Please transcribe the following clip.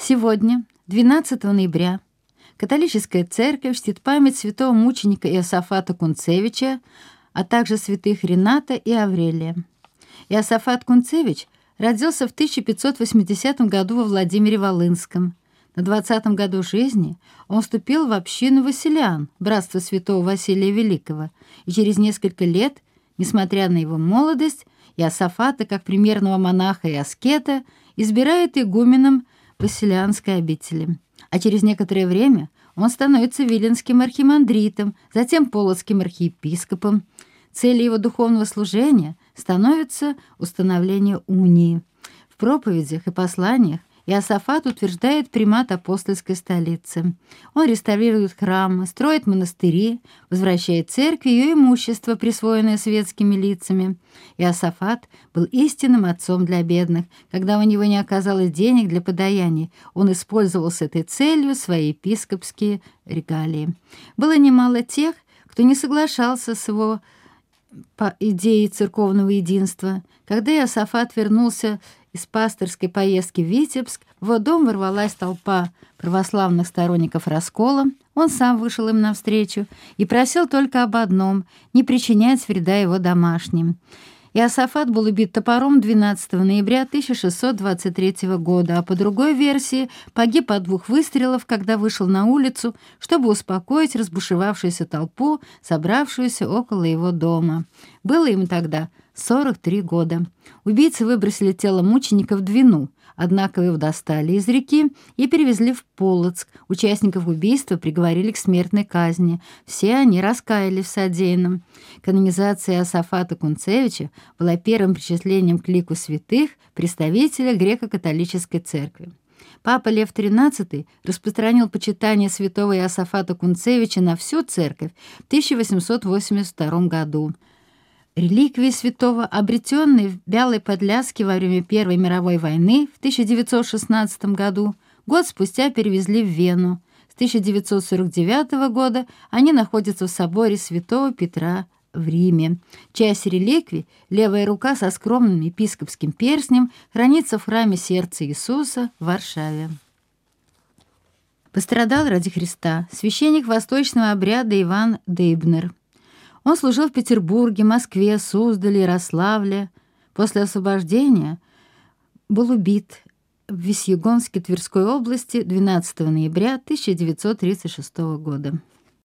Сегодня, 12 ноября, католическая церковь чтит память святого мученика Иосафата Кунцевича, а также святых Рената и Аврелия. Иосафат Кунцевич родился в 1580 году во Владимире-Волынском. На 20-м году жизни он вступил в общину Василиан, братство святого Василия Великого, и через несколько лет, несмотря на его молодость, Иосафата, как примерного монаха и аскета, избирает игуменом Василианской обители. А через некоторое время он становится виленским архимандритом, затем полоцким архиепископом. Целью его духовного служения становится установление унии. В проповедях и посланиях Иосафат утверждает примат апостольской столицы. Он реставрирует храмы, строит монастыри, возвращает церкви ее имущество, присвоенное светскими лицами. Иосафат был истинным отцом для бедных. Когда у него не оказалось денег для подаяний, он использовал с этой целью свои епископские регалии. Было немало тех, кто не соглашался с его по идее церковного единства. Когда Иосафат вернулся из пасторской поездки в Витебск, в его дом ворвалась толпа православных сторонников раскола. Он сам вышел им навстречу и просил только об одном — не причинять вреда его домашним. Иосафат был убит топором 12 ноября 1623 года, а по другой версии погиб от 2 выстрелов, когда вышел на улицу, чтобы успокоить разбушевавшуюся толпу, собравшуюся около его дома. Было им тогда 43 года. Убийцы выбросили тело мученика в Двину, однако его достали из реки и перевезли в Полоцк. Участников убийства приговорили к смертной казни. Все они раскаялись в содеянном. Канонизация Иосафата Кунцевича была первым причислением к лику святых представителя греко-католической церкви. Папа Лев XIII распространил почитание святого Иосафата Кунцевича на всю церковь в 1882 году. Реликвии святого, обретенные в Бялой Подляске во время Первой мировой войны в 1916 году, год спустя перевезли в Вену. С 1949 года они находятся в соборе святого Петра в Риме. Часть реликвий, левая рука со скромным епископским перстнем, хранится в храме Сердца Иисуса в Варшаве. Пострадал ради Христа священник восточного обряда Иван Дейбнер. Он служил в Петербурге, Москве, Суздале, Ярославле. После освобождения был убит в Весьегонске Тверской области 12 ноября 1936 года.